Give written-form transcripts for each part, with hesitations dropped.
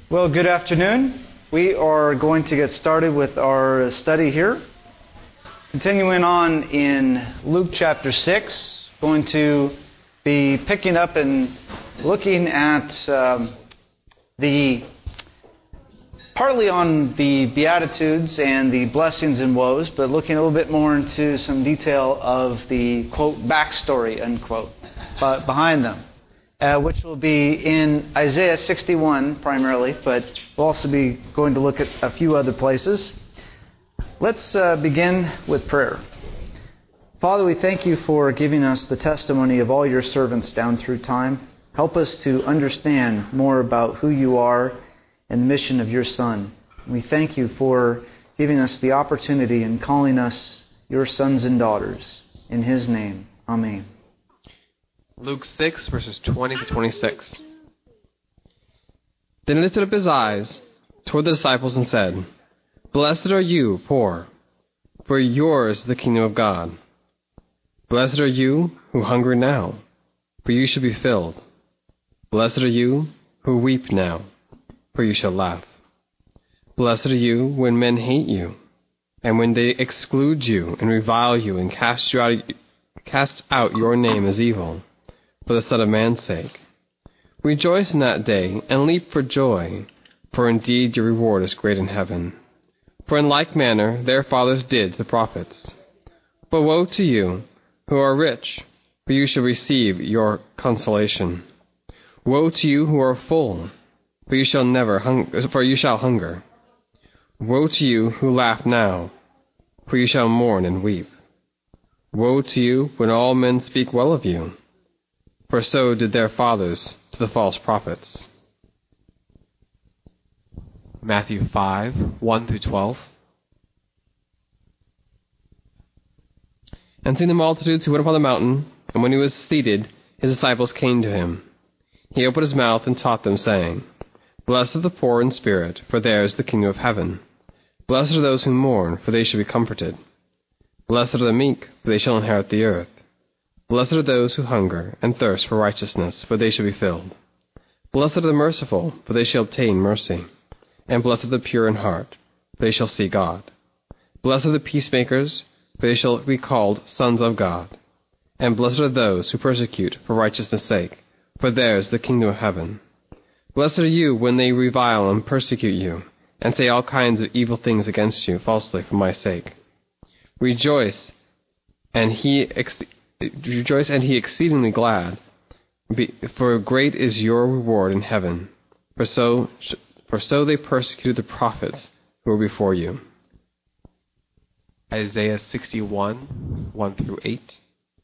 Well, good afternoon. We are going to get started with our study here. Continuing on in Luke chapter 6, going to be picking up and looking at partly on the Beatitudes and the blessings and woes, but looking a little bit more into some detail of the, quote, backstory, unquote, behind them. Which will be in Isaiah 61 primarily, but we'll also be going to look at a few other places. Let's begin with prayer. Father, we thank you for giving us the testimony of all your servants down through time. Help us to understand more about who you are and the mission of your Son. We thank you for giving us the opportunity and calling us your sons and daughters. In his name, amen. Luke 6, verses 20 to 26. Then he lifted up his eyes toward the disciples and said, "Blessed are you, poor, for yours is the kingdom of God. Blessed are you who hunger now, for you shall be filled. Blessed are you who weep now, for you shall laugh. Blessed are you when men hate you, and when they exclude you and revile you and cast out your name as evil, for the Son of Man's sake. Rejoice in that day, and leap for joy, for indeed your reward is great in heaven. For in like manner their fathers did to the prophets. But woe to you who are rich, for you shall receive your consolation. Woe to you who are full, for you shall hunger. Woe to you who laugh now, for you shall mourn and weep. Woe to you when all men speak well of you, for so did their fathers to the false prophets." Matthew 5, 1 through 12. And seeing the multitudes, he went upon the mountain, and when he was seated, his disciples came to him. He opened his mouth and taught them, saying, "Blessed are the poor in spirit, for theirs is the kingdom of heaven. Blessed are those who mourn, for they shall be comforted. Blessed are the meek, for they shall inherit the earth. Blessed are those who hunger and thirst for righteousness, for they shall be filled. Blessed are the merciful, for they shall obtain mercy. And blessed are the pure in heart, for they shall see God. Blessed are the peacemakers, for they shall be called sons of God. And blessed are those who persecute for righteousness' sake, for theirs is the kingdom of heaven. Blessed are you when they revile and persecute you, and say all kinds of evil things against you falsely for my sake. Rejoice, and he exceedingly glad, for great is your reward in heaven. For so they persecuted the prophets who were before you." Isaiah 61, 1 through 8.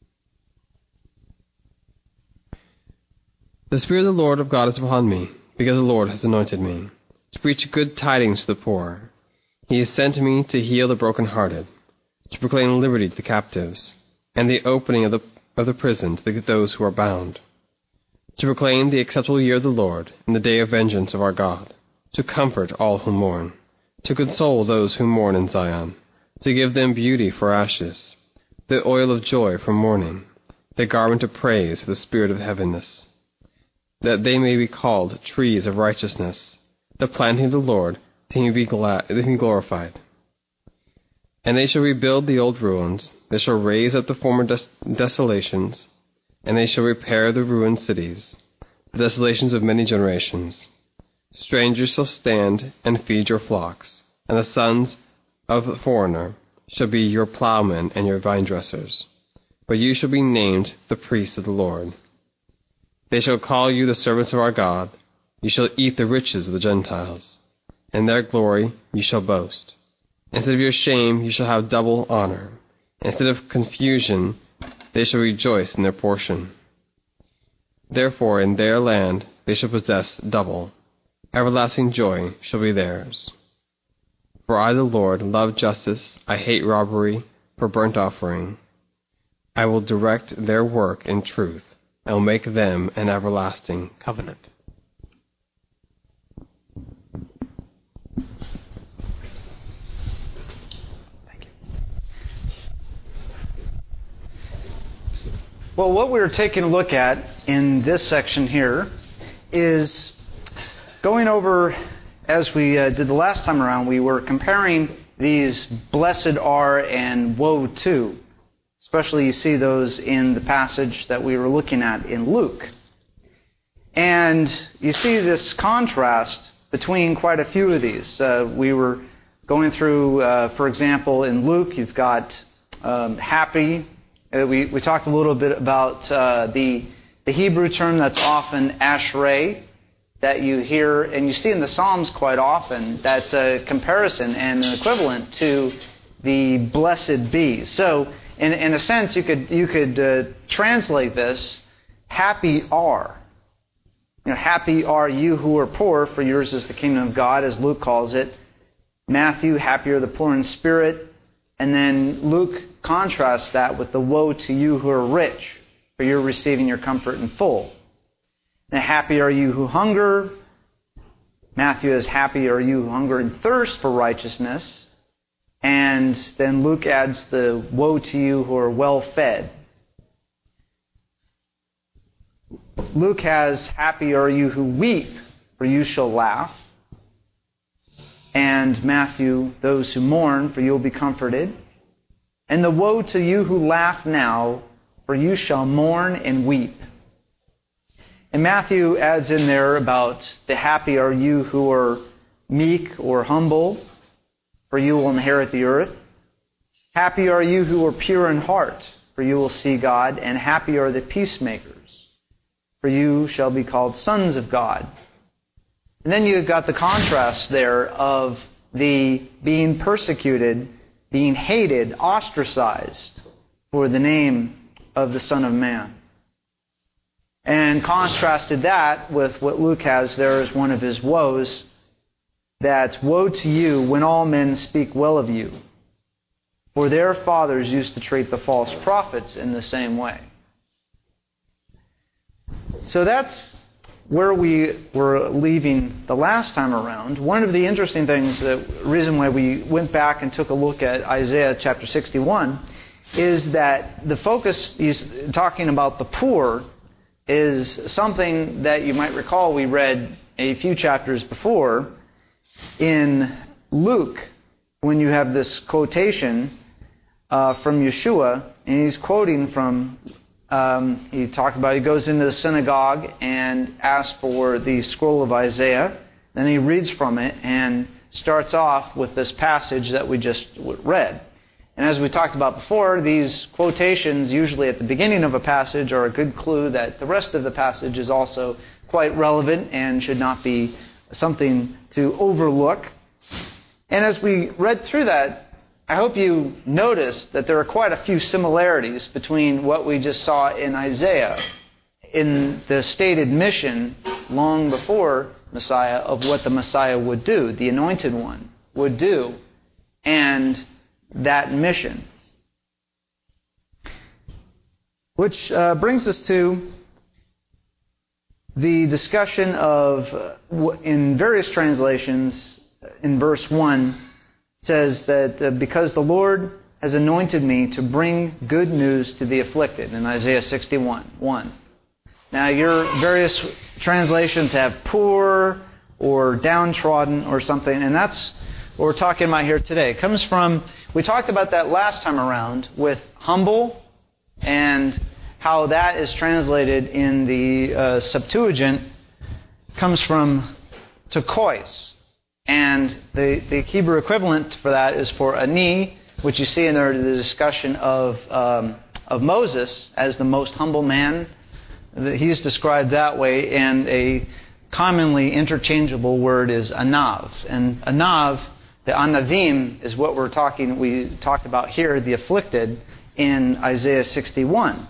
The Spirit of the Lord of God is upon me, because the Lord has anointed me, to preach good tidings to the poor. He has sent me to heal the brokenhearted, to proclaim liberty to the captives, and the opening of the prison to those who are bound, to proclaim the acceptable year of the Lord and the day of vengeance of our God, to comfort all who mourn, to console those who mourn in Zion, to give them beauty for ashes, the oil of joy for mourning, the garment of praise for the spirit of heaviness, that they may be called trees of righteousness, the planting of the Lord, that he may be glorified. And they shall rebuild the old ruins, they shall raise up the former desolations, and they shall repair the ruined cities, the desolations of many generations. Strangers shall stand and feed your flocks, and the sons of the foreigner shall be your plowmen and your vine dressers. But you shall be named the priests of the Lord. They shall call you the servants of our God. You shall eat the riches of the Gentiles. In their glory you shall boast. Instead of your shame, you shall have double honor. Instead of confusion, they shall rejoice in their portion. Therefore, in their land they shall possess double. Everlasting joy shall be theirs. For I, the Lord, love justice. I hate robbery for burnt offering. I will direct their work in truth. I will make them an everlasting covenant." Well, what we're taking a look at in this section here is going over as we did the last time around, we were comparing these blessed are and woe to. Especially you see those in the passage that we were looking at in Luke. And you see this contrast between quite a few of these. We were going through, for example, in Luke, you've got happy. We talked a little bit about the Hebrew term that's often ashrei, that you hear and you see in the Psalms quite often. That's a comparison and an equivalent to the blessed be. So, in a sense, you could translate this, happy are. Happy are you who are poor, for yours is the kingdom of God, as Luke calls it. Matthew, happy are the poor in spirit. And then Luke contrasts that with the woe to you who are rich, for you're receiving your comfort in full. And happy are you who hunger. Matthew is happy are you who hunger and thirst for righteousness. And then Luke adds the woe to you who are well fed. Luke has happy are you who weep, for you shall laugh. And Matthew, those who mourn, for you will be comforted. And the woe to you who laugh now, for you shall mourn and weep. And Matthew adds in there about the happy are you who are meek or humble, for you will inherit the earth. Happy are you who are pure in heart, for you will see God. And happy are the peacemakers, for you shall be called sons of God. And then you've got the contrast there of the being persecuted, being hated, ostracized for the name of the Son of Man. And contrasted that with what Luke has there as one of his woes, that woe to you when all men speak well of you, for their fathers used to treat the false prophets in the same way. So that's where we were leaving the last time around. One of the interesting things, the reason why we went back and took a look at Isaiah chapter 61, is that the focus he's talking about the poor is something that you might recall we read a few chapters before in Luke, when you have this quotation from Yeshua, and he's quoting from he talked about, he goes into the synagogue and asks for the scroll of Isaiah. Then he reads from it and starts off with this passage that we just read. And as we talked about before, these quotations usually at the beginning of a passage are a good clue that the rest of the passage is also quite relevant and should not be something to overlook. And as we read through that, I hope you noticed that there are quite a few similarities between what we just saw in Isaiah, in the stated mission long before Messiah of what the Messiah would do, the Anointed One would do, and that mission. Which brings us to the discussion of, in various translations, in verse 1, says that because the Lord has anointed me to bring good news to the afflicted, in Isaiah 61:1. Now, your various translations have poor or downtrodden or something, and that's what we're talking about here today. It comes from, we talked about that last time around with humble and how that is translated in the Septuagint, comes from tokois. And the Hebrew equivalent for that is for ani, which you see in there the discussion of Moses as the most humble man. He's described that way, and a commonly interchangeable word is anav. And anav, the anavim, is what we talked about here, the afflicted, in Isaiah 61.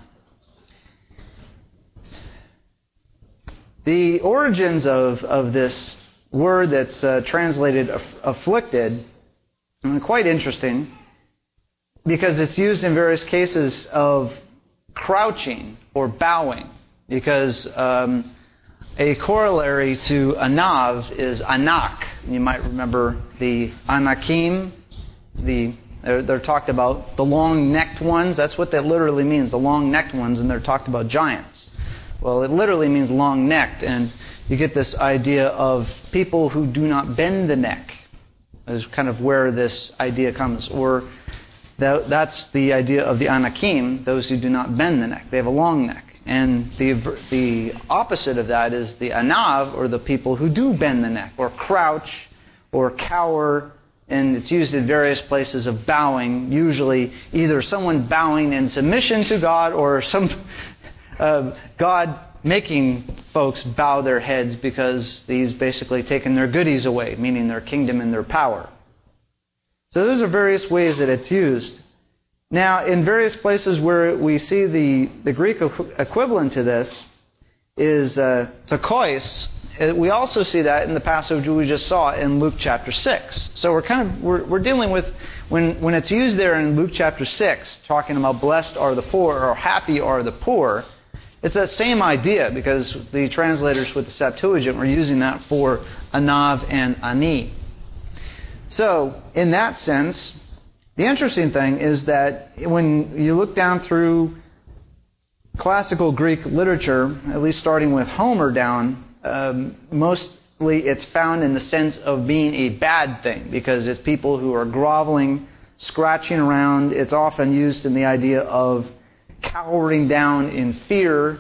The origins of this word that's translated afflicted are quite interesting, because it's used in various cases of crouching or bowing, because a corollary to anav is anak. You might remember the anakim, they're talked about the long-necked ones. That's what that literally means, the long-necked ones, and they're talked about giants. Well, it literally means long-necked, and you get this idea of people who do not bend the neck is kind of where this idea comes. Or that's the idea of the Anakim, those who do not bend the neck. They have a long neck. And the opposite of that is the Anav, or the people who do bend the neck, or crouch, or cower, and it's used in various places of bowing, usually either someone bowing in submission to God, or God making folks bow their heads because He's basically taken their goodies away, meaning their kingdom and their power. So those are various ways that it's used. Now, in various places where we see the Greek equivalent to this is tokois. We also see that in the passage we just saw in Luke chapter 6. So we're dealing with, when it's used there in Luke chapter 6, talking about blessed are the poor, or happy are the poor, it's that same idea, because the translators with the Septuagint were using that for anav and ani. So, in that sense, the interesting thing is that when you look down through classical Greek literature, at least starting with Homer down, mostly it's found in the sense of being a bad thing, because it's people who are groveling, scratching around. It's often used in the idea of cowering down in fear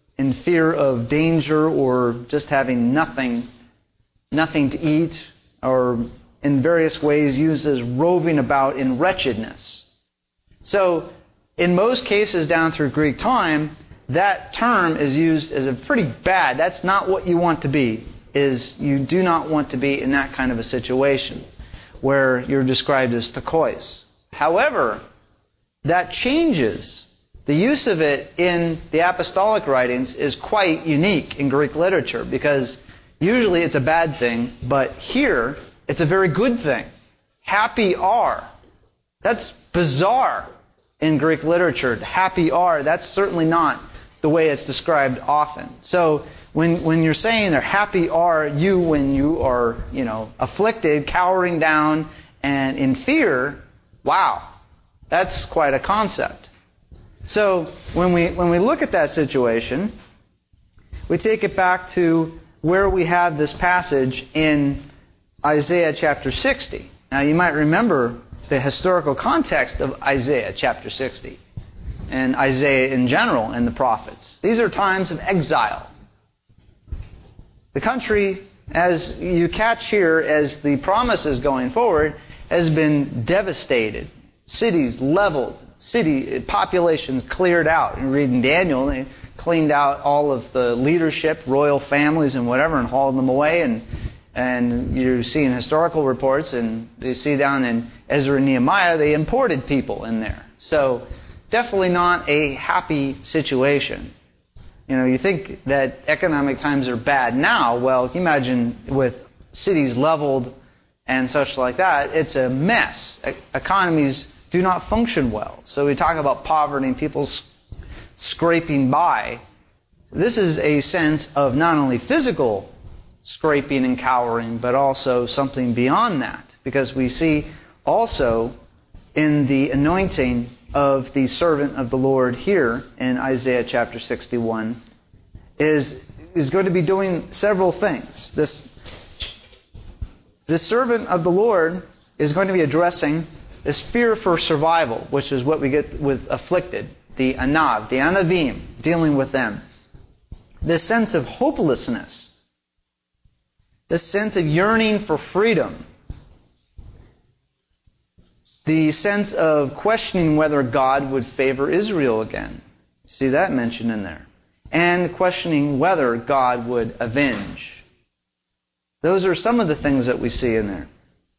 of danger, or just having nothing to eat, or in various ways used as roving about in wretchedness. So, in most cases down through Greek time, that term is used as a pretty bad. That's not what you want to be. You do not want to be in that kind of a situation where you're described as tokois. However, that changes. The use of it in the apostolic writings is quite unique in Greek literature, because usually it's a bad thing, but here it's a very good thing. Happy are. That's bizarre in Greek literature. Happy are, that's certainly not the way it's described often. So when you're saying they're happy are you when you are, afflicted, cowering down, and in fear, wow, that's quite a concept. So when we look at that situation, we take it back to where we have this passage in Isaiah chapter 60. Now you might remember the historical context of Isaiah chapter 60 and Isaiah in general and the prophets. These are times of exile. The country, as you catch here as the promises going forward, has been devastated. Cities leveled. City populations cleared out. And reading Daniel, they cleaned out all of the leadership, royal families and whatever, and hauled them away. And you see in historical reports, and you see down in Ezra and Nehemiah, they imported people in there. So definitely not a happy situation. You think that economic times are bad now. Well, you imagine with cities leveled and such like that, it's a mess. Economies do not function well. So we talk about poverty and people scraping by. This is a sense of not only physical scraping and cowering, but also something beyond that. Because we see also in the anointing of the servant of the Lord here in Isaiah chapter 61 is going to be doing several things. This servant of the Lord is going to be addressing this fear for survival, which is what we get with afflicted, the anav, the anavim, dealing with them. This sense of hopelessness, this sense of yearning for freedom, the sense of questioning whether God would favor Israel again. See that mentioned in there. And questioning whether God would avenge. Those are some of the things that we see in there.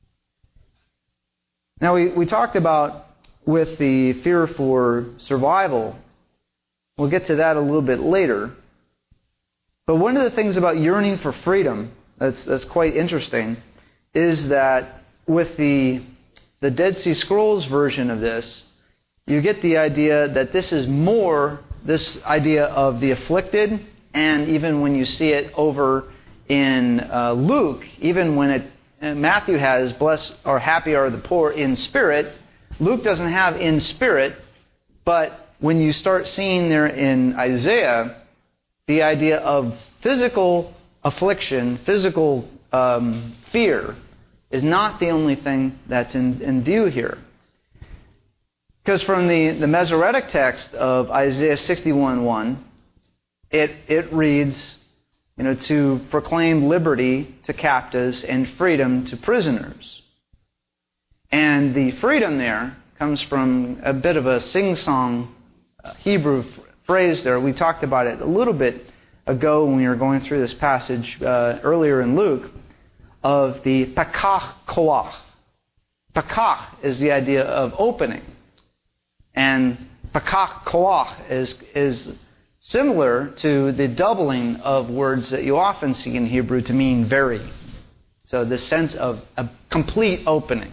Now, we talked about with the fear for survival. We'll get to that a little bit later. But one of the things about yearning for freedom that's quite interesting is that with the Dead Sea Scrolls version of this, you get the idea that this is more this idea of the afflicted, and even when you see it over in Luke, even when Matthew has blessed or happy are the poor in spirit, Luke doesn't have in spirit, but when you start seeing there in Isaiah, the idea of physical affliction, physical fear, is not the only thing that's in view here. Because from the Masoretic text of Isaiah 61:1, it reads, to proclaim liberty to captives and freedom to prisoners. And the freedom there comes from a bit of a sing-song Hebrew phrase there. We talked about it a little bit ago when we were going through this passage earlier in Luke, of the pakach koach. Pakach is the idea of opening. And pakach koach is similar to the doubling of words that you often see in Hebrew to mean very. So the sense of a complete opening.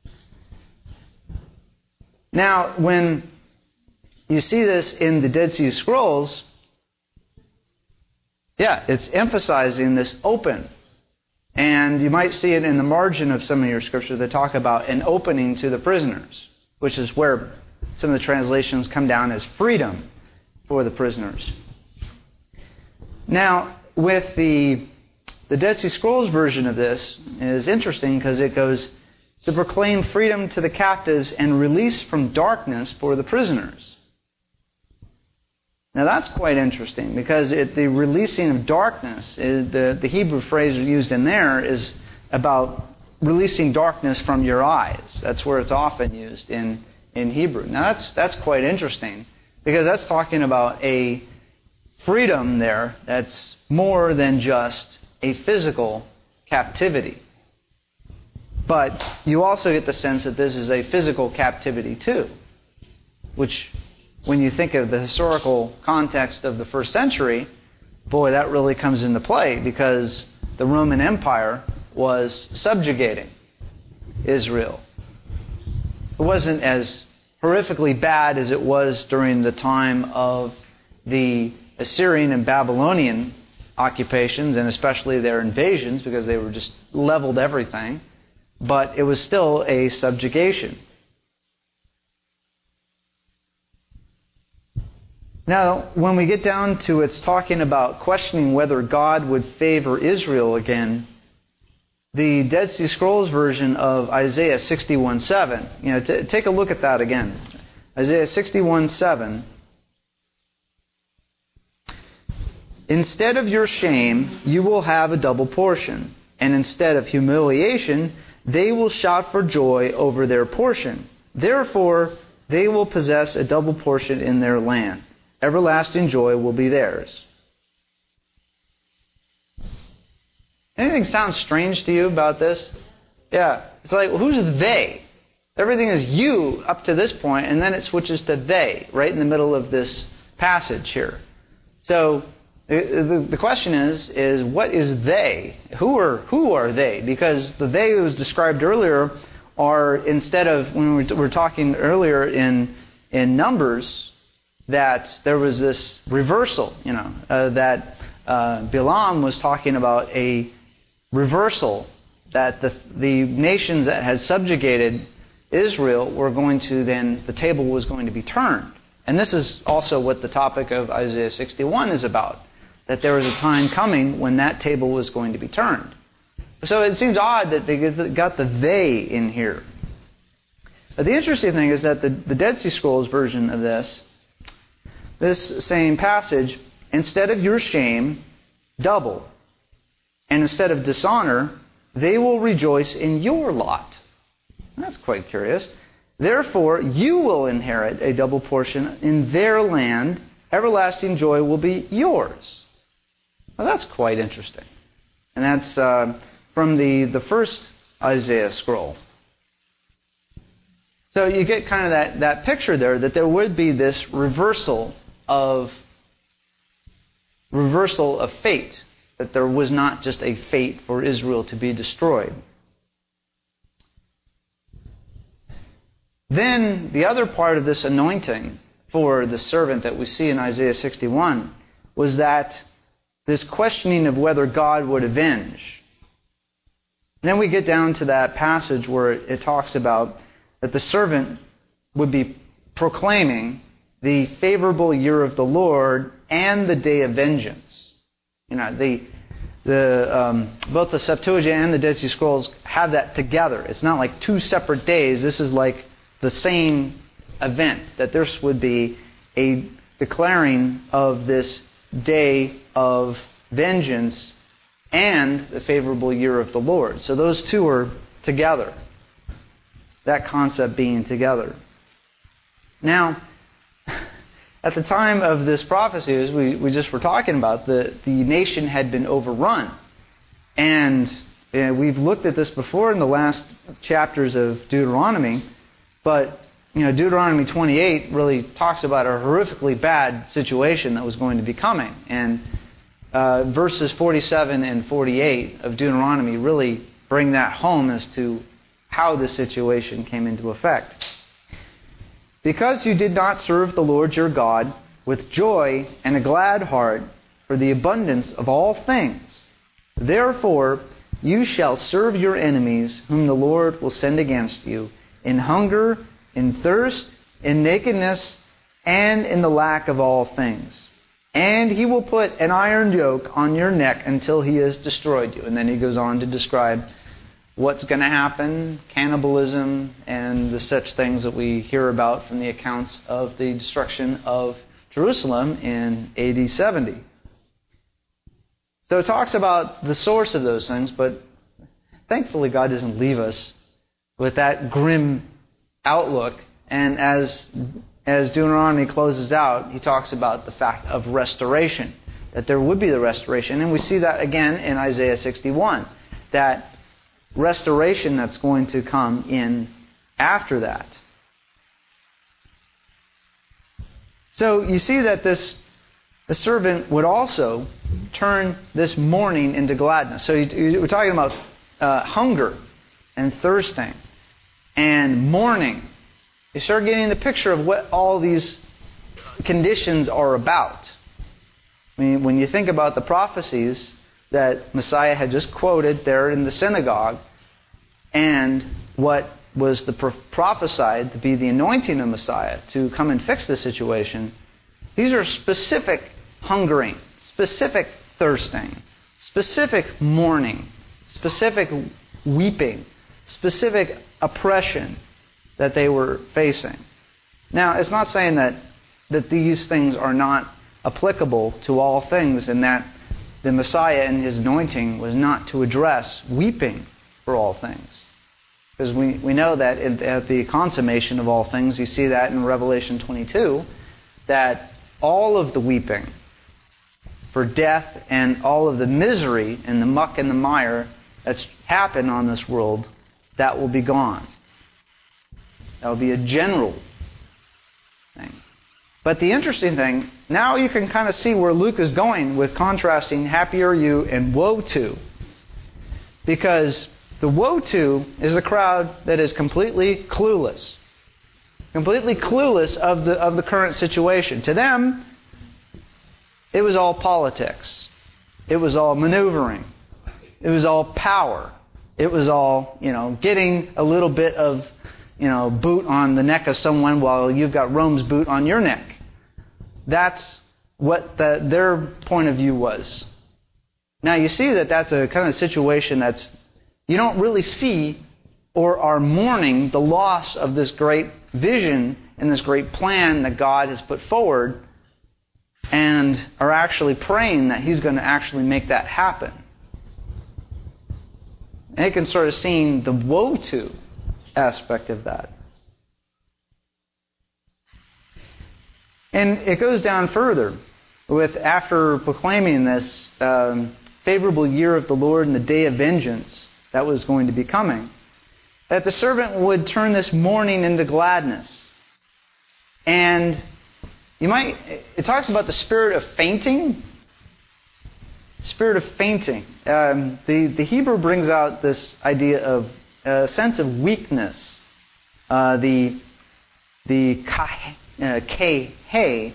Now, when you see this in the Dead Sea Scrolls, it's emphasizing this open. And you might see it in the margin of some of your scriptures that talk about an opening to the prisoners, which is where some of the translations come down as freedom for the prisoners. Now, with the Dead Sea Scrolls version of this is interesting because it goes to proclaim freedom to the captives and release from darkness for the prisoners. Now that's quite interesting because the releasing of darkness, the Hebrew phrase used in there is about releasing darkness from your eyes. That's where it's often used in Hebrew. Now that's quite interesting because that's talking about a freedom there that's more than just a physical captivity. But you also get the sense that this is a physical captivity too, which, when you think of the historical context of the first century, boy, that really comes into play because the Roman Empire was subjugating Israel. It wasn't as horrifically bad as it was during the time of the Assyrian and Babylonian occupations, and especially their invasions, because they were just leveled everything. But it was still a subjugation. Now, when we get down to it's talking about questioning whether God would favor Israel again, the Dead Sea Scrolls version of Isaiah 61:7, take a look at that again. Isaiah 61:7. Instead of your shame, you will have a double portion, and instead of humiliation, they will shout for joy over their portion. Therefore, they will possess a double portion in their land. Everlasting joy will be theirs. Anything sound strange to you about this? Yeah. It's like, who's they? Everything is you up to this point, and then it switches to they, right in the middle of this passage here. So, the question is what is they? Who are they? Because the they that was described earlier are, instead of, when we were talking earlier in Numbers, that there was this reversal, that Balaam was talking about a reversal, that the nations that had subjugated Israel were going to then, the table was going to be turned. And this is also what the topic of Isaiah 61 is about, that there was a time coming when that table was going to be turned. So it seems odd that they got the they in here. But the interesting thing is that the Dead Sea Scrolls version of this same passage, instead of your shame, double. And instead of dishonor, they will rejoice in your lot. That's quite curious. Therefore, you will inherit a double portion in their land. Everlasting joy will be yours. Well, that's quite interesting. And that's from the first Isaiah scroll. So you get kind of that picture there, that there would be this reversal of fate, that there was not just a fate for Israel to be destroyed. Then the other part of this anointing for the servant that we see in Isaiah 61 was that this questioning of whether God would avenge. And then we get down to that passage where it talks about that the servant would be proclaiming the favorable year of the Lord and the day of vengeance. You know, both the Septuagint and the Dead Sea Scrolls have that together. It's not like two separate days. This is like the same event, that this would be a declaring of this day of vengeance and the favorable year of the Lord. So those two are together. That concept being together. Now, at the time of this prophecy, as we just were talking about, the nation had been overrun. And we've looked at this before in the last chapters of Deuteronomy, but Deuteronomy 28 really talks about a horrifically bad situation that was going to be coming. And verses 47 and 48 of Deuteronomy really bring that home as to how this situation came into effect. Because you did not serve the Lord your God with joy and a glad heart for the abundance of all things, therefore you shall serve your enemies whom the Lord will send against you, in hunger, in thirst, in nakedness, and in the lack of all things. And he will put an iron yoke on your neck until he has destroyed you. And then he goes on to describe what's going to happen, cannibalism, and the such things that we hear about from the accounts of the destruction of Jerusalem in AD 70. So it talks about the source of those things, but thankfully God doesn't leave us with that grim outlook. And as Deuteronomy closes out, he talks about the fact of restoration, that there would be the restoration. And we see that again in Isaiah 61, that restoration that's going to come in after that. So you see that the servant would also turn this mourning into gladness. So we're talking about hunger and thirsting and mourning. You start getting the picture of what all these conditions are about. I mean, when you think about the prophecies that Messiah had just quoted there in the synagogue, and what was prophesied to be the anointing of Messiah to come and fix the situation, these are specific hungering, specific thirsting, specific mourning, specific weeping, specific oppression that they were facing. Now, it's not saying that these things are not applicable to all things, and that the Messiah and his anointing was not to address weeping for all things. Because we know that at the consummation of all things, you see that in Revelation 22, that all of the weeping for death and all of the misery and the muck and the mire that's happened on this world, that will be gone. That will be a general thing. But the interesting thing, now you can kind of see where Luke is going with contrasting happy are you and woe to. Because the woe to is a crowd that is completely clueless. Completely clueless of the current situation. To them, it was all politics. It was all maneuvering. It was all power. It was all, getting a little bit of, boot on the neck of someone while you've got Rome's boot on your neck. That's what their point of view was. Now you see that that's a kind of situation that's, you don't really see or are mourning the loss of this great vision and this great plan that God has put forward, and are actually praying that He's going to actually make that happen. And you can sort of see the woe to aspect of that. And it goes down further with, after proclaiming this favorable year of the Lord and the day of vengeance that was going to be coming, that the servant would turn this mourning into gladness. And it talks about the spirit of fainting. Spirit of fainting. The Hebrew brings out this idea of a sense of weakness. The K,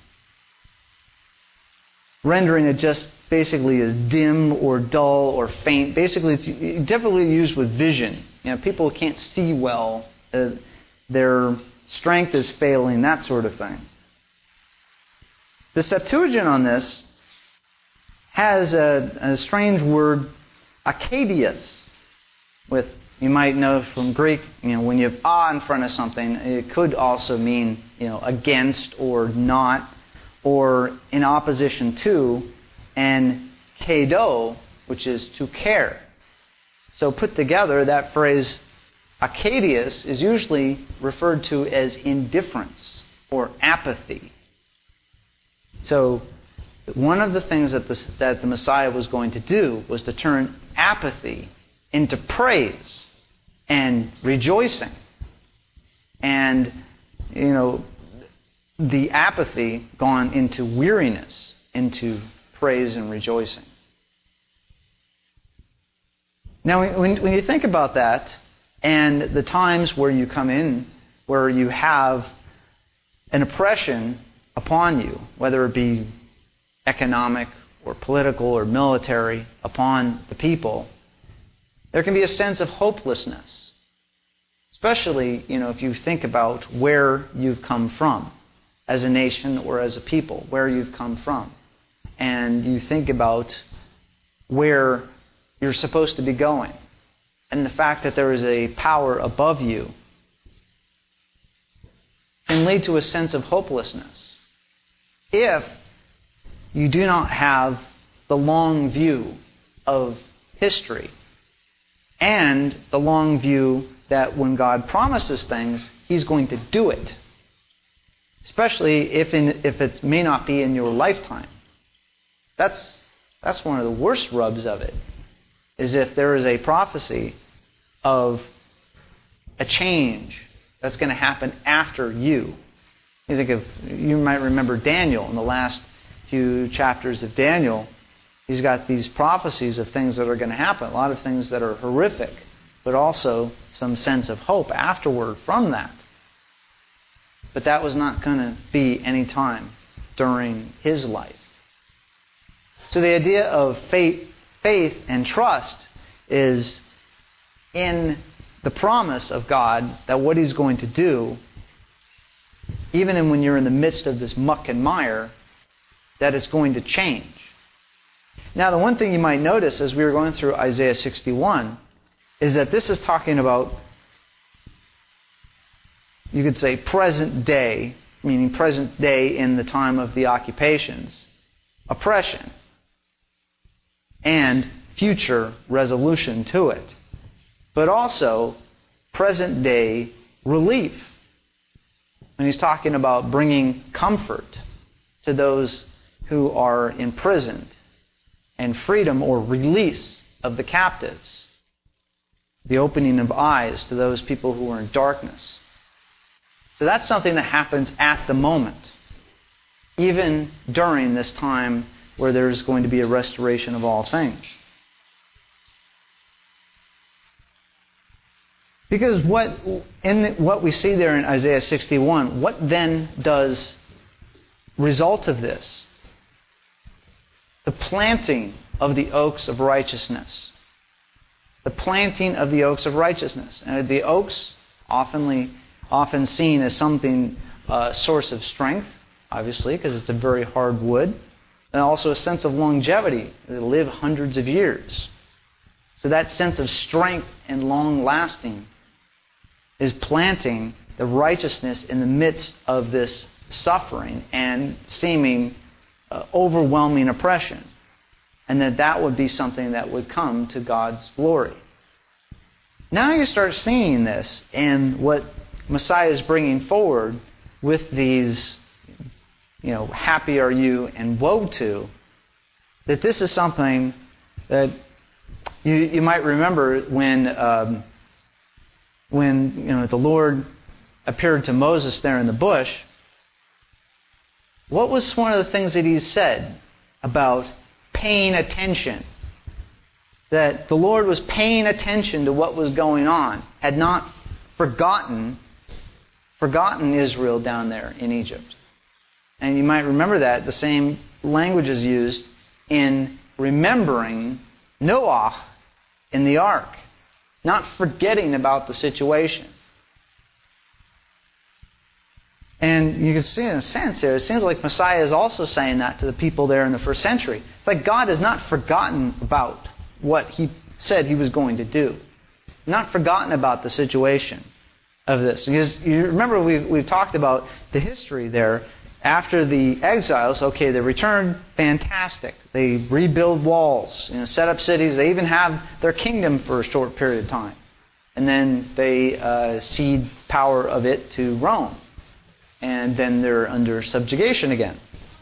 rendering it just basically as dim or dull or faint. Basically, it's definitely used with vision. People can't see well. Their strength is failing, that sort of thing. The Septuagint on this has a strange word, Acadius, with, you might know from Greek, when you have a in front of something, it could also mean, against or not, or in opposition to, and kado, which is to care. So put together, that phrase Acadius is usually referred to as indifference or apathy. So one of the things that the Messiah was going to do was to turn apathy into praise and rejoicing. And, the apathy gone into weariness, into praise and rejoicing. Now, when you think about that, and the times where you come in, where you have an oppression upon you, whether it be economic or political or military, upon the people, there can be a sense of hopelessness. Especially, if you think about where you've come from as a nation or as a people, where you've come from. And you think about where you're supposed to be going. And the fact that there is a power above you can lead to a sense of hopelessness if you do not have the long view of history and the long view that when God promises things, He's going to do it. Especially if it may not be in your lifetime. That's one of the worst rubs of it, is if there is a prophecy of a change that's going to happen after you. You might remember Daniel in the last few chapters of Daniel. He's got these prophecies of things that are going to happen, a lot of things that are horrific, but also some sense of hope afterward from that. But that was not going to be any time during his life. So the idea of faith and trust is in the promise of God that what He's going to do, even when you're in the midst of this muck and mire, that it's going to change. Now, the one thing you might notice as we were going through Isaiah 61 is that this is talking about, you could say, present day, meaning present day in the time of the occupations, oppression, and future resolution to it. But also present day relief. When he's talking about bringing comfort to those who are imprisoned, and freedom or release of the captives. The opening of eyes to those people who are in darkness. So that's something that happens at the moment, even during this time where there's going to be a restoration of all things. Because what we see there in Isaiah 61, what then does result of this? The planting of the oaks of righteousness. The planting of the oaks of righteousness. And the oaks, often seen as something, source of strength, obviously, because it's a very hard wood. And also a sense of longevity. They live hundreds of years. So that sense of strength and long-lasting is planting the righteousness in the midst of this suffering and seeming overwhelming oppression. And that would be something that would come to God's glory. Now you start seeing this and what Messiah is bringing forward with these, happy are you and woe to, that this is something that you might remember when the Lord appeared to Moses there in the bush. What was one of the things that He said about paying attention? That the Lord was paying attention to what was going on, had not forgotten Israel down there in Egypt. And you might remember that the same language is used in remembering Noah in the ark, not forgetting about the situation. And you can see in a sense here, it seems like Messiah is also saying that to the people there in the first century. It's like God has not forgotten about what He said He was going to do. Not forgotten about the situation of this. Because you remember we've talked about the history there. After the exiles, okay, they return, fantastic. They rebuild walls, set up cities. They even have their kingdom for a short period of time. And then they cede power of it to Rome. And then they're under subjugation again.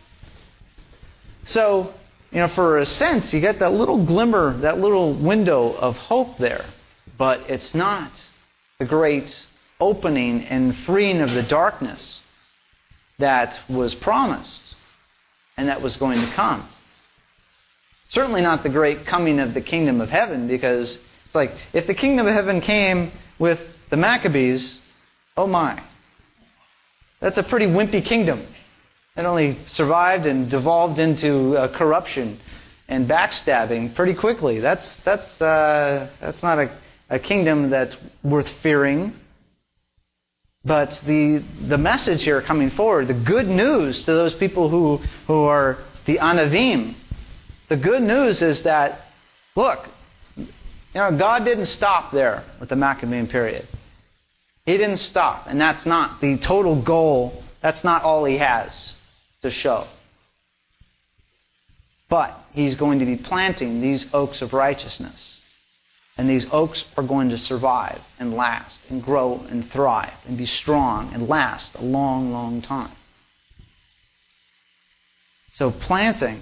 So, for a sense, you get that little glimmer, that little window of hope there. But it's not the great opening and freeing of the darkness that was promised and that was going to come. Certainly not the great coming of the kingdom of heaven, because it's like, if the kingdom of heaven came with the Maccabees, oh my. That's a pretty wimpy kingdom. It only survived and devolved into corruption and backstabbing pretty quickly. That's not a kingdom that's worth fearing. But the message here coming forward, the good news to those people who are the Anavim, the good news is that, look, God didn't stop there with the Maccabean period. He didn't stop, and that's not the total goal. That's not all He has to show. But He's going to be planting these oaks of righteousness. And these oaks are going to survive and last and grow and thrive and be strong and last a long, long time. So planting,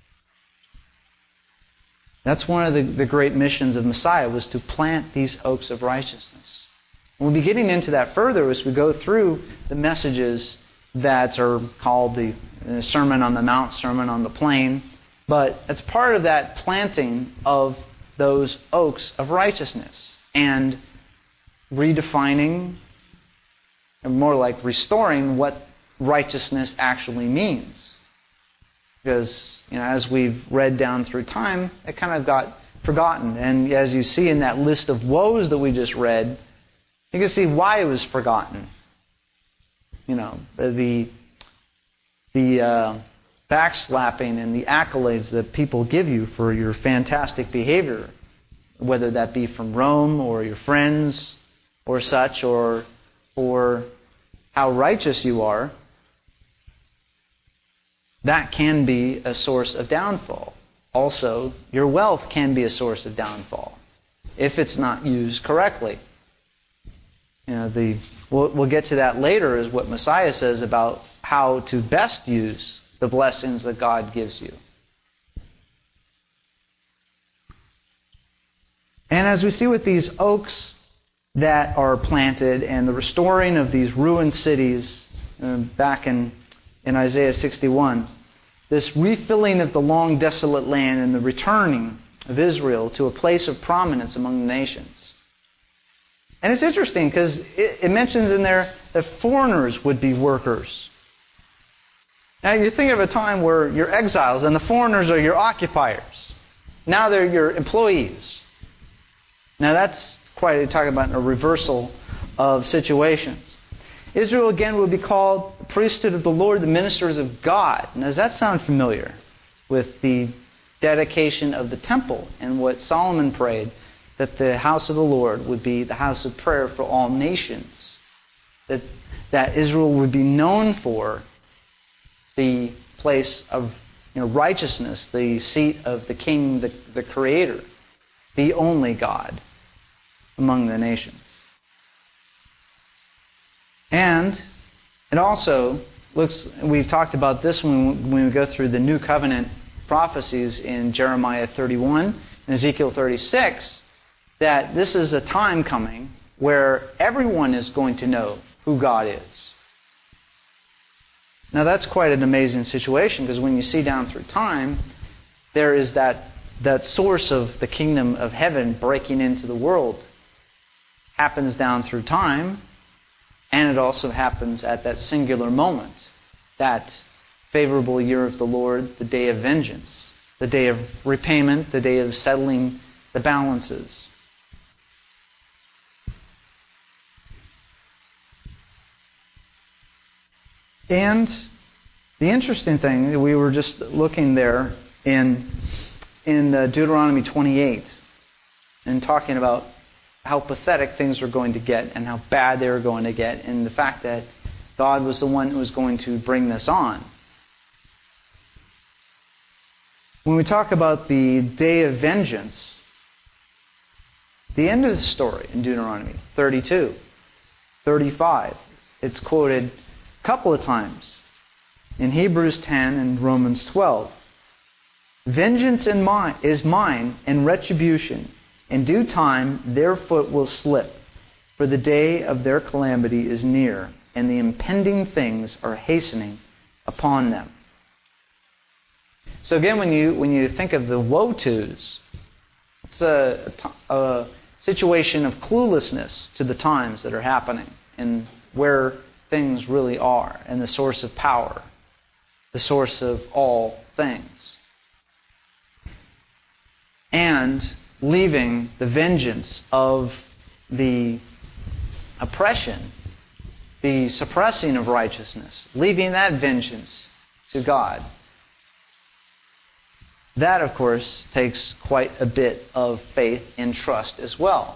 that's one of the great missions of Messiah, was to plant these oaks of righteousness. We'll be getting into that further as we go through the messages that are called the Sermon on the Mount, Sermon on the Plain. But it's part of that planting of those oaks of righteousness and redefining, and more like restoring, what righteousness actually means. Because, as we've read down through time, it kind of got forgotten. And as you see in that list of woes that we just read, you can see why it was forgotten. The backslapping and the accolades that people give you for your fantastic behavior, whether that be from Rome or your friends or such, or how righteous you are, that can be a source of downfall. Also, your wealth can be a source of downfall if it's not used correctly. We'll get to that later, is what Messiah says about how to best use the blessings that God gives you. And as we see with these oaks that are planted and the restoring of these ruined cities back in Isaiah 61, this refilling of the long desolate land and the returning of Israel to a place of prominence among the nations. And it's interesting because it mentions in there that foreigners would be workers. Now you think of a time where you're exiles and the foreigners are your occupiers. Now they're your employees. Now that's quite talking about a reversal of situations. Israel again would be called the priesthood of the Lord, the ministers of God. Now, does that sound familiar with the dedication of the temple and what Solomon prayed, that the house of the Lord would be the house of prayer for all nations? That Israel would be known for the place of righteousness, the seat of the King, the Creator, the only God among the nations. And it also looks, we've talked about this when we go through the New Covenant prophecies in Jeremiah 31 and Ezekiel 36, that this is a time coming where everyone is going to know who God is. Now that's quite an amazing situation, because when you see down through time, there is that source of the kingdom of heaven breaking into the world. Happens down through time, and it also happens at that singular moment, that favorable year of the Lord, the day of vengeance, the day of repayment, the day of settling the balances. And the interesting thing, we were just looking there in Deuteronomy 28 and talking about how pathetic things were going to get and how bad they were going to get, and the fact that God was the one who was going to bring this on. When we talk about the day of vengeance, the end of the story in Deuteronomy 32, 35, it's quoted a couple of times in Hebrews 10 and Romans 12. Vengeance is mine, and retribution. In due time their foot will slip, for the day of their calamity is near, and the impending things are hastening upon them. So again, when you think of the woe-tos, it's a situation of cluelessness to the times that are happening and where things really are, and the source of power, the source of all things. And leaving the vengeance of the oppression, the suppressing of righteousness, leaving that vengeance to God. That, of course, takes quite a bit of faith and trust as well.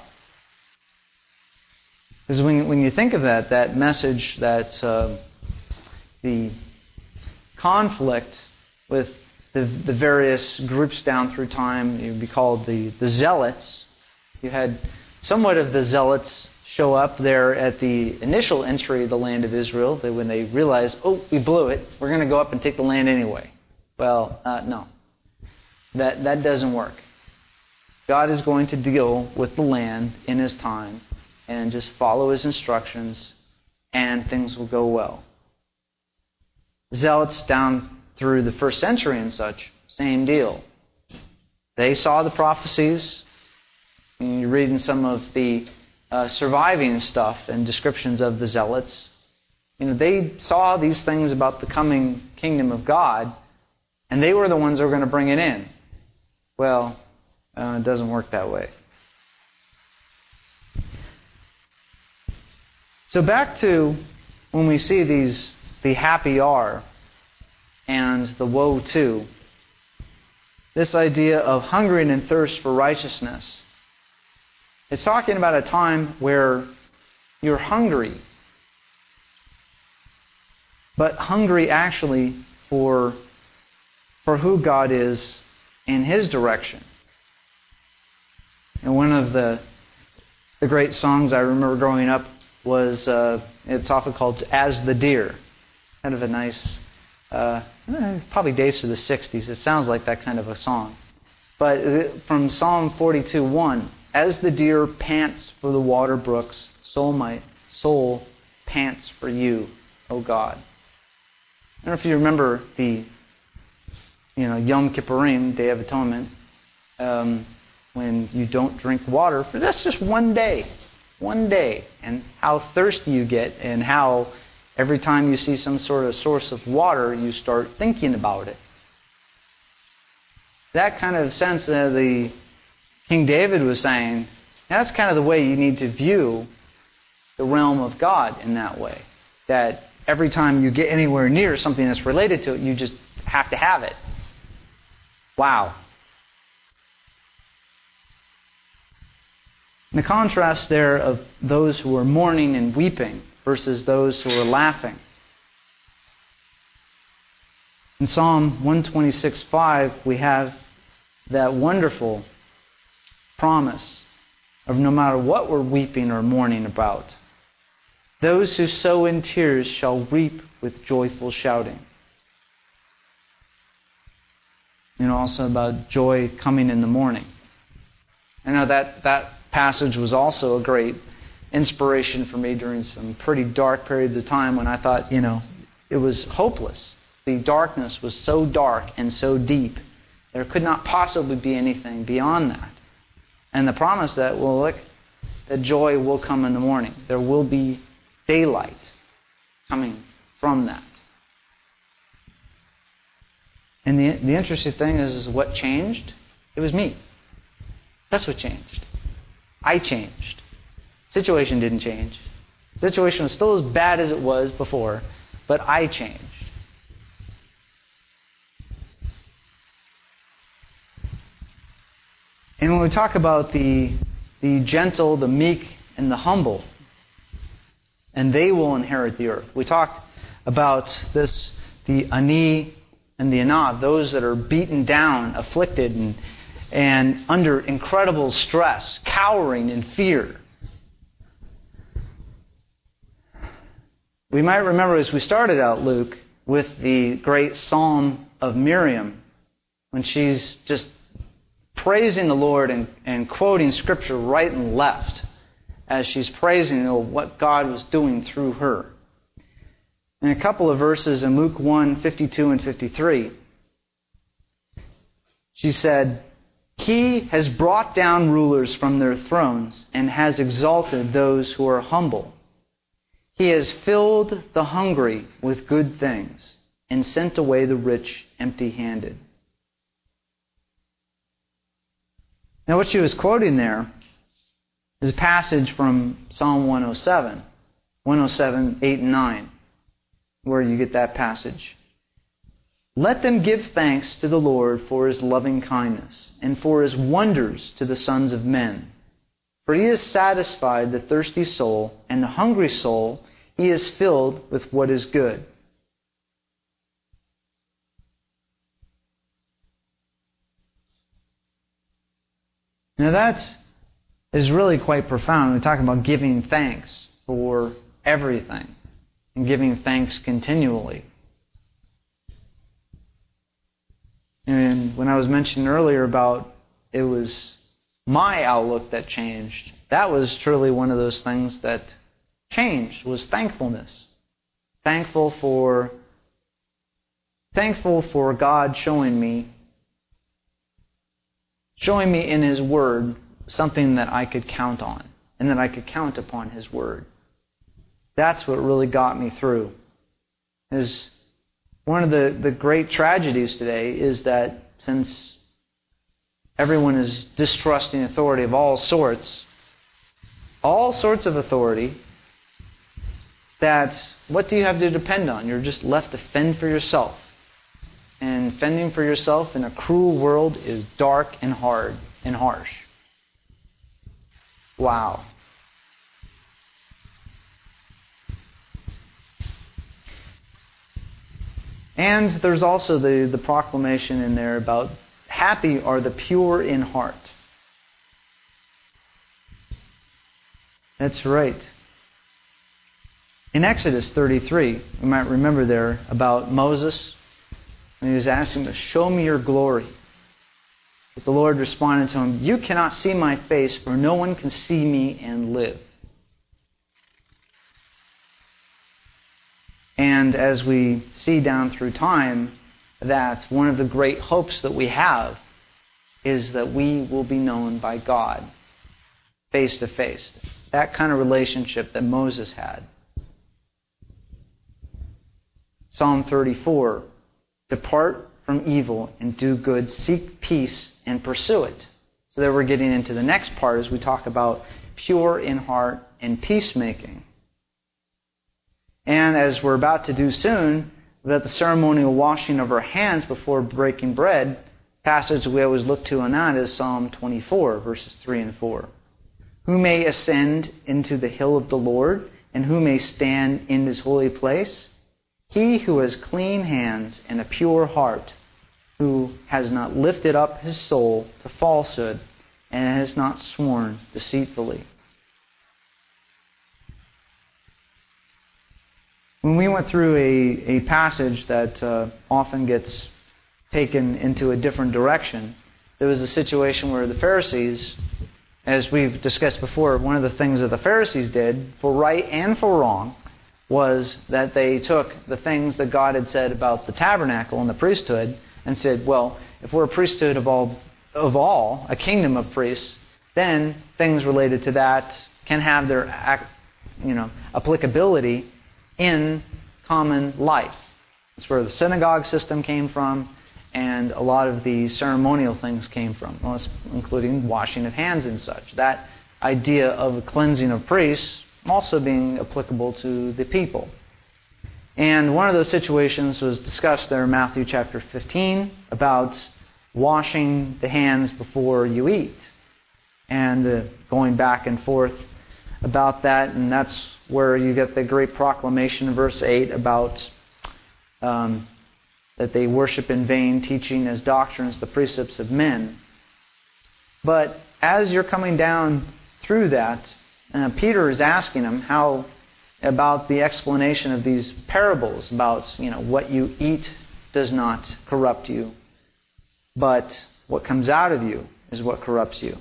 Because when you think of that message, that the conflict with the various groups down through time, it would be called the Zealots. You had somewhat of the Zealots show up there at the initial entry of the land of Israel, that when they realized, oh, we blew it, we're going to go up and take the land anyway. Well, no. That doesn't work. God is going to deal with the land in His time and just follow His instructions, and things will go well. Zealots down through the first century and such, same deal. They saw the prophecies. And you read in some of the surviving stuff and descriptions of the Zealots. They saw these things about the coming kingdom of God, and they were the ones that were going to bring it in. Well, it doesn't work that way. So back to when we see the happy are and the woe to, this idea of hungering and thirst for righteousness. It's talking about a time where you're hungry, but hungry actually for who God is in His direction. And one of the great songs I remember growing up was, it's often called As the Deer. Kind of a nice, probably dates to the 60s. It sounds like that kind of a song. But from Psalm 42:1, as the deer pants for the water brooks, so my soul pants for you, O God. I don't know if you remember the Yom Kippurim, Day of Atonement, when you don't drink water for that's just one day, and how thirsty you get, and how every time you see some sort of source of water, you start thinking about it. That kind of sense that the King David was saying, that's kind of the way you need to view the realm of God in that way. That every time you get anywhere near something that's related to it, you just have to have it. Wow. And the contrast there of those who are mourning and weeping versus those who are laughing. In Psalm 126:5, we have that wonderful promise of no matter what we're weeping or mourning about, those who sow in tears shall reap with joyful shouting. Also about joy coming in the morning. I know that passage was also a great inspiration for me during some pretty dark periods of time when I thought, it was hopeless. The darkness was so dark and so deep. There could not possibly be anything beyond that. And the promise that, that joy will come in the morning. There will be daylight coming from that. And the interesting thing is what changed? It was me. That's what changed. I changed. Situation didn't change. The situation was still as bad as it was before, but I changed. And when we talk about the gentle, the meek, and the humble, and they will inherit the earth. We talked about this, the ani and the anah, those that are beaten down, afflicted, and under incredible stress, cowering in fear. We might remember as we started out, Luke, with the great Psalm of Miriam, when she's just praising the Lord and quoting Scripture right and left as she's praising what God was doing through her. In a couple of verses in Luke 1, 52 and 53, she said, "He has brought down rulers from their thrones and has exalted those who are humble. He has filled the hungry with good things and sent away the rich empty-handed." Now what she was quoting there is a passage from Psalm 107, 8 and 9, where you get that passage. "Let them give thanks to the Lord for His loving kindness and for His wonders to the sons of men. For He has satisfied the thirsty soul, and the hungry soul He has filled with what is good." Now that is really quite profound. We're talking about giving thanks for everything and giving thanks continually. And when I was mentioning earlier about it was my outlook that changed, that was truly one of those things that changed, was thankfulness. Thankful for God showing me in His Word something that I could count on, and that I could count upon His Word. That's what really got me through. Is one of the great tragedies today is that since everyone is distrusting authority of all sorts of authority, that what do you have to depend on? You're just left to fend for yourself. And fending for yourself in a cruel world is dark and hard and harsh. Wow. And there's also the proclamation in there about happy are the pure in heart. That's right. In Exodus 33, you might remember there about Moses, and he was asking to show me your glory. But the Lord responded to him, "You cannot see my face, for no one can see me and live." And as we see down through time, that one of the great hopes that we have is that we will be known by God face to face. That kind of relationship that Moses had. Psalm 34, "Depart from evil and do good, seek peace and pursue it." So there we're getting into the next part as we talk about pure in heart and peacemaking. And as we're about to do soon, that the ceremonial washing of our hands before breaking bread, passage we always look to on that is Psalm 24, verses 3 and 4. "Who may ascend into the hill of the Lord, and who may stand in His holy place? He who has clean hands and a pure heart, who has not lifted up his soul to falsehood and has not sworn deceitfully." When we went through a passage that often gets taken into a different direction, there was a situation where the Pharisees, as we've discussed before, one of the things that the Pharisees did, for right and for wrong, was that they took the things that God had said about the tabernacle and the priesthood and said, well, if we're a priesthood of all, a kingdom of priests, then things related to that can have their applicability in common life. That's where the synagogue system came from, and a lot of the ceremonial things came from, including washing of hands and such. That idea of a cleansing of priests also being applicable to the people. And one of those situations was discussed there in Matthew chapter 15 about washing the hands before you eat. And going back and forth about that. And that's where you get the great proclamation in verse 8 about that they worship in vain, teaching as doctrines the precepts of men. But as you're coming down through that, Peter is asking him about the explanation of these parables about what you eat does not corrupt you, but what comes out of you is what corrupts you.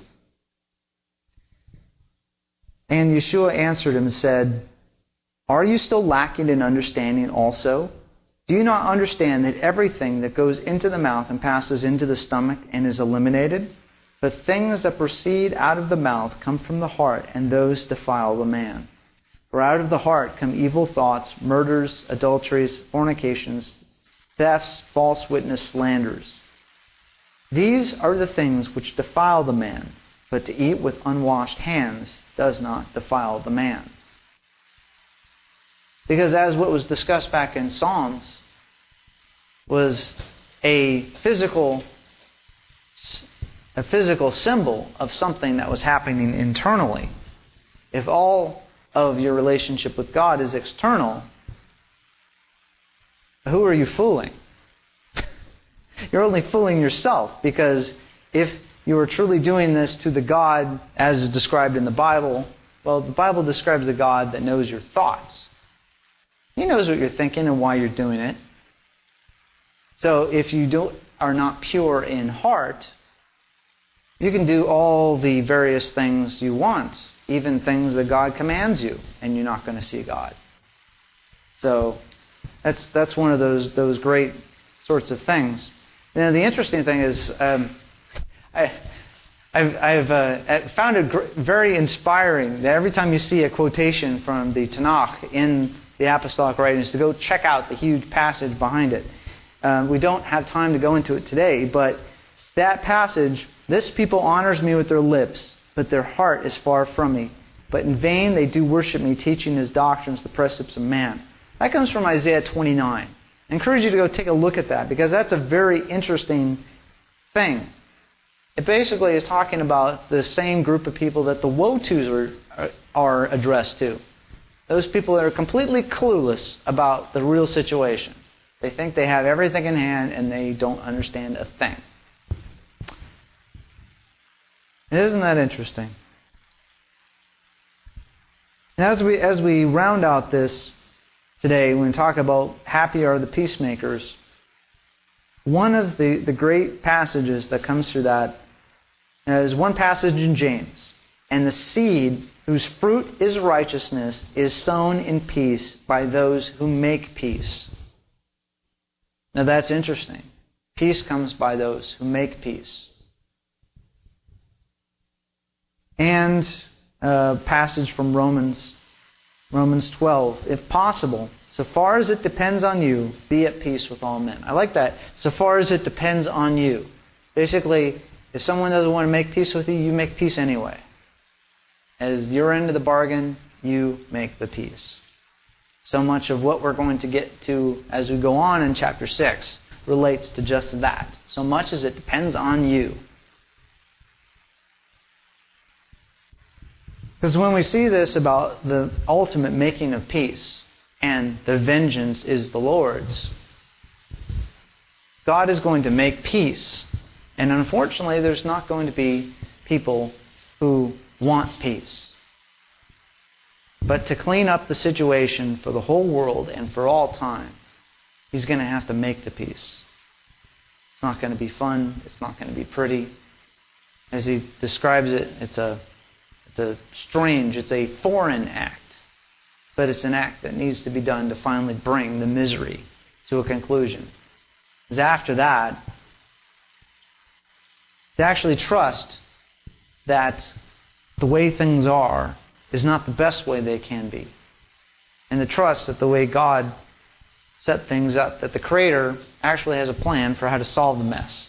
And Yeshua answered him and said, "Are you still lacking in understanding also? Do you not understand that everything that goes into the mouth and passes into the stomach and is eliminated? But things that proceed out of the mouth come from the heart, and those defile the man. For out of the heart come evil thoughts, murders, adulteries, fornications, thefts, false witness, slanders. These are the things which defile the man, but to eat with unwashed hands does not defile the man." Because as what was discussed back in Psalms was a physical symbol of something that was happening internally. If all of your relationship with God is external, who are you fooling? You're only fooling yourself, because if you are truly doing this to the God as is described in the Bible, well, the Bible describes a God that knows your thoughts. He knows what you're thinking and why you're doing it. So if you are not pure in heart, you can do all the various things you want, even things that God commands you, and you're not going to see God. So that's one of those great sorts of things. And the interesting thing is, I've found it very inspiring that every time you see a quotation from the Tanakh in the apostolic writings, to go check out the huge passage behind it. We don't have time to go into it today, but that passage, "This people honors me with their lips, but their heart is far from me. But in vain they do worship me, teaching as doctrines the precepts of man." That comes from Isaiah 29. I encourage you to go take a look at that, because that's a very interesting thing. It basically is talking about the same group of people that the woe-tos are addressed to. Those people that are completely clueless about the real situation. They think they have everything in hand and they don't understand a thing. Isn't that interesting? And as we round out this today, when we talk about happy are the peacemakers, one of the great passages that comes through that is one passage in James. "And the seed whose fruit is righteousness is sown in peace by those who make peace." Now that's interesting. Peace comes by those who make peace. And a passage from Romans 12. "If possible, so far as it depends on you, be at peace with all men." I like that. So far as it depends on you. Basically, if someone doesn't want to make peace with you, you make peace anyway. As your end of the bargain, you make the peace. So much of what we're going to get to as we go on in chapter 6 relates to just that. So much as it depends on you. Because when we see this about the ultimate making of peace, and the vengeance is the Lord's, God is going to make peace. And unfortunately, there's not going to be people who want peace. But to clean up the situation for the whole world and for all time, He's going to have to make the peace. It's not going to be fun. It's not going to be pretty. As He describes it, it's a strange, it's a foreign act. But it's an act that needs to be done to finally bring the misery to a conclusion. Because after that, to actually trust that the way things are is not the best way they can be. And to trust that the way God set things up, that the Creator actually has a plan for how to solve the mess.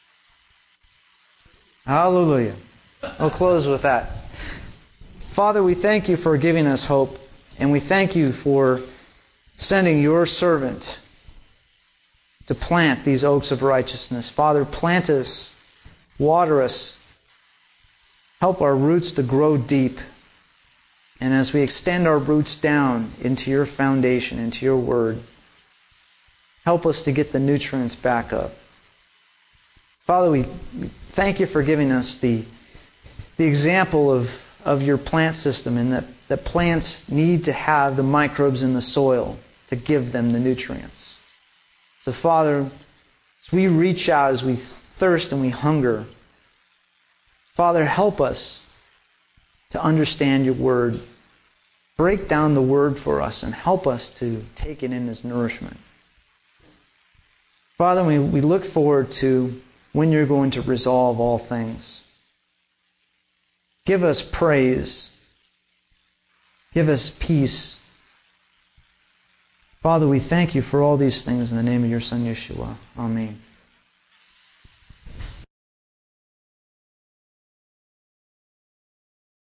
Hallelujah. We'll close with that. Father, we thank You for giving us hope. And we thank You for sending your servant to plant these oaks of righteousness. Father, plant us, water us, help our roots to grow deep. And as we extend our roots down into your foundation, into your word, help us to get the nutrients back up. Father, we thank you for giving us the example of your plant system, and that plants need to have the microbes in the soil to give them the nutrients. So Father, as we reach out, as we thirst and we hunger, Father, help us to understand your word. Break down the word for us and help us to take it in as nourishment. Father, we look forward to when you're going to resolve all things. Give us praise. Give us peace. Father, we thank you for all these things in the name of your Son, Yeshua. Amen.